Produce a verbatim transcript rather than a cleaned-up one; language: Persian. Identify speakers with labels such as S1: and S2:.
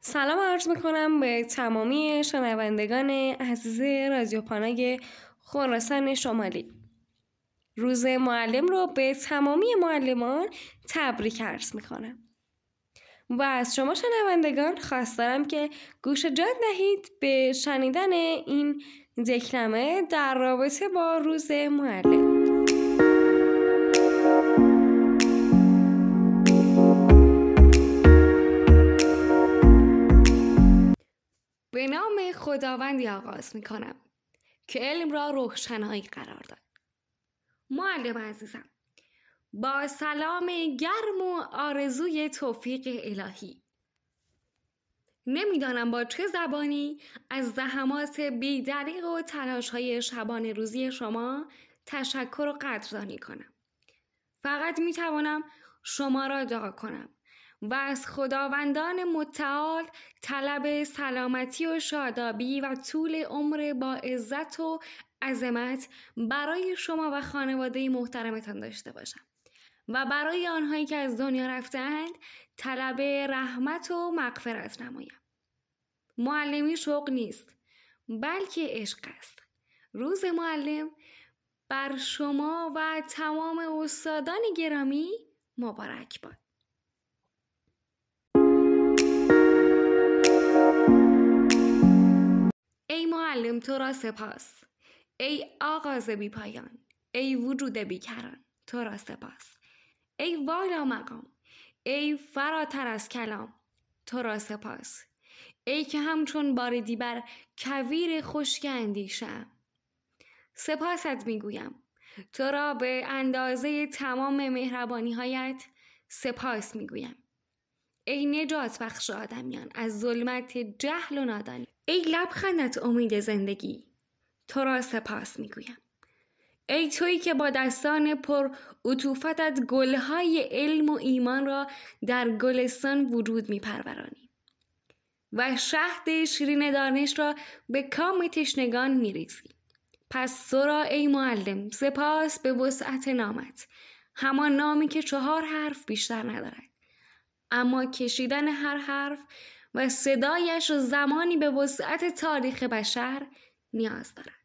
S1: سلام عرض میکنم به تمامی شنوندگان عزیز رادیو پانای خراسان شمالی. روز معلم رو به تمامی معلمان تبریک عرض میکنم و از شما شنوندگان خواست دارم که گوش جان دهید به شنیدن این دکلمه در رابطه با روز معلم. به نام خداوندی آغاز می کنم که علم را روشنایی قرار داد. معلم عزیزم، با سلام گرم و آرزوی توفیق الهی، نمیدانم با چه زبانی از زحمات بی‌دریغ و تلاش‌های شبانه روزی شما تشکر و قدردانی کنم. فقط میتوانم شما را دعا کنم و از خداوندان متعال طلب سلامتی و شادابی و طول عمر با عزت و عظمت برای شما و خانواده محترمتان داشته باشم و برای آنهایی که از دنیا رفتند طلب رحمت و مغفرت نمایم. معلمی شوق نیست بلکه عشق است. روز معلم بر شما و تمام استادان گرامی مبارک باد. ای معلم تو را سپاس، ای آغاز بی پایان، ای وجود بیکران تو را سپاس، ای والا مقام، ای فراتر از کلام تو را سپاس، ای که همچون باردی بر کویر خشک اندیشه‌ام. سپاست میگویم، تو را به اندازه تمام مهربانی هایت سپاس میگویم. ای نجات بخش آدمیان از ظلمت جهل و نادانی، ای لبخندت امید زندگی تو را سپاس میگویم. ای تویی که با دستان پر عطوفتت گلهای علم و ایمان را در گلستان وجود میپرورانی و شهد شیرین دانش را به کام تشنگان میریزی. پس تو را ای معلم سپاس به وسعت نامت، همان نامی که چهار حرف بیشتر ندارد، اما کشیدن هر حرف و صدایش زمانی به وسعت تاریخ بشر نیاز دارد.